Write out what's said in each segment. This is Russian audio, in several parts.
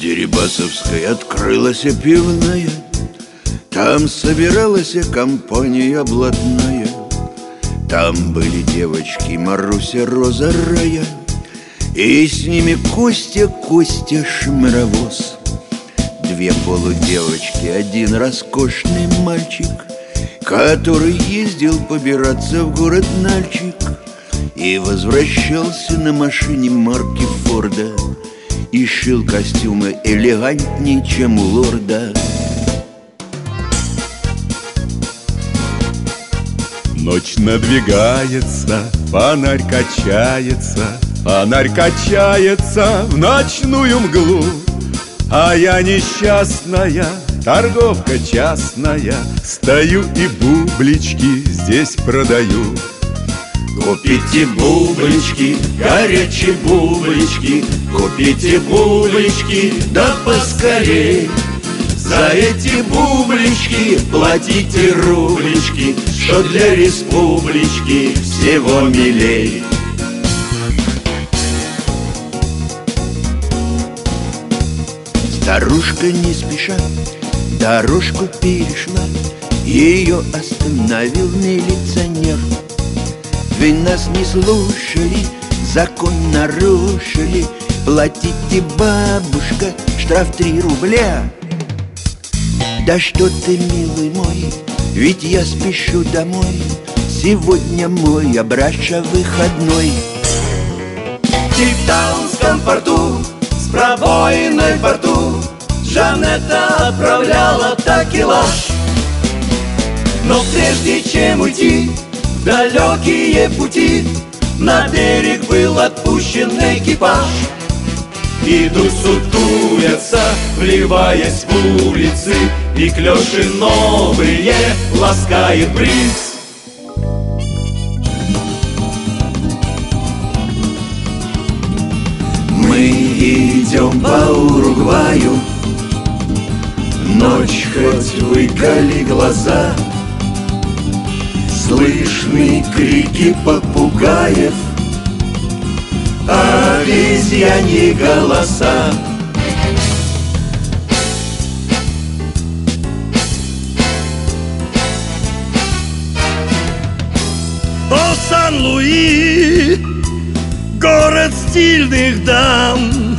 Дерибасовской открылась пивная, там собиралась компания блатная. Там были девочки Маруся, Роза, Рая, и с ними Костя Шмаровоз. Две полудевочки, один роскошный мальчик, который ездил побираться в город Нальчик и возвращался на машине марки Форда и шил костюмы элегантнее, чем у лорда. Ночь надвигается, фонарь качается в ночную мглу. А я несчастная, торговка частная, стою и бублички здесь продаю. Купите бублички, горячие бублички, купите бублички, да поскорей. За эти бублички платите рублички, что для республички всего милей. Старушка не спеша дорожку перешла, ее остановил милиционер. Вы нас не слушали, закон нарушили, платите, бабушка, штраф 3 рубля. Да что ты, милый мой, ведь я спешу домой, сегодня мой Абраша выходной. В Кейптаунском порту с пробоиной в борту Жанетта отправляла такелаж. Но прежде чем уйти в далекие пути, на берег был отпущен экипаж. Идут, сутулятся, вливаясь в улицы, и клёши новые ласкает бриз. Мы идем по Уругваю, ночь хоть выколи глаза, слышны крики попугаев, обезьяньи голоса. О, Сан-Луи, город стильных дам,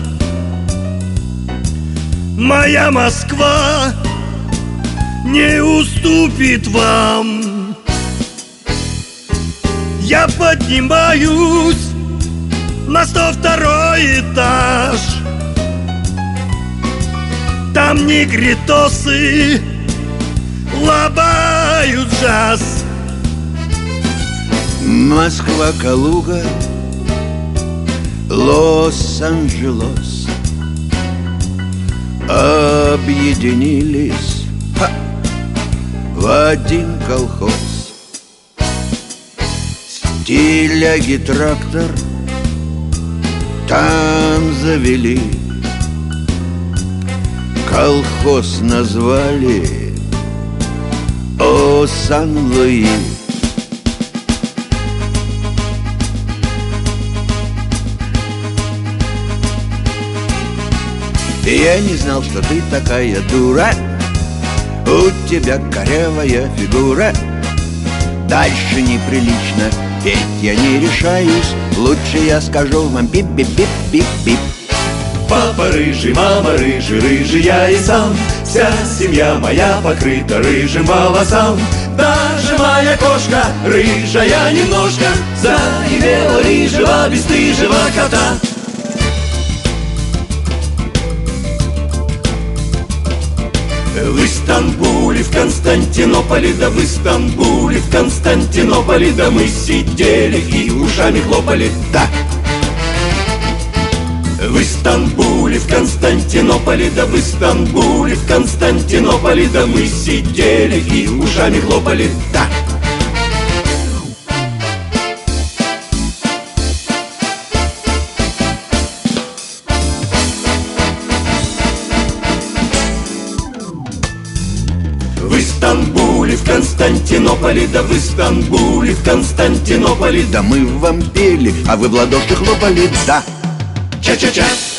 моя Москва не уступит вам. Я поднимаюсь на 102-й этаж, там негритосы лобают джаз. Москва, Калуга, Лос-Анджелес объединились в один колхоз. Стиляги трактор там завели, колхоз назвали О Сан-Луи. Я не знал, что ты такая дура, у тебя корявая фигура. Дальше неприлично петь я не решаюсь, лучше я скажу вам бип-бип-бип-бип-бип. Папа рыжий, мама рыжий я и сам, вся семья моя покрыта рыжим волосам. Даже моя кошка рыжая немножко заимела рыжего бесстыжего кота. В Стамбуле, в Константинополе, да в Стамбуле, в Константинополе, да мы сидели и ушами хлопали, да. В Стамбуле, в Константинополе, да в Стамбуле, в Константинополе, да мы сидели и ушами хлопали, да. В Стамбуле, в Константинополе, да в Стамбуле, в Константинополе, да мы вам пели, а вы в ладоши хлопали, да. Ча-ча-ча.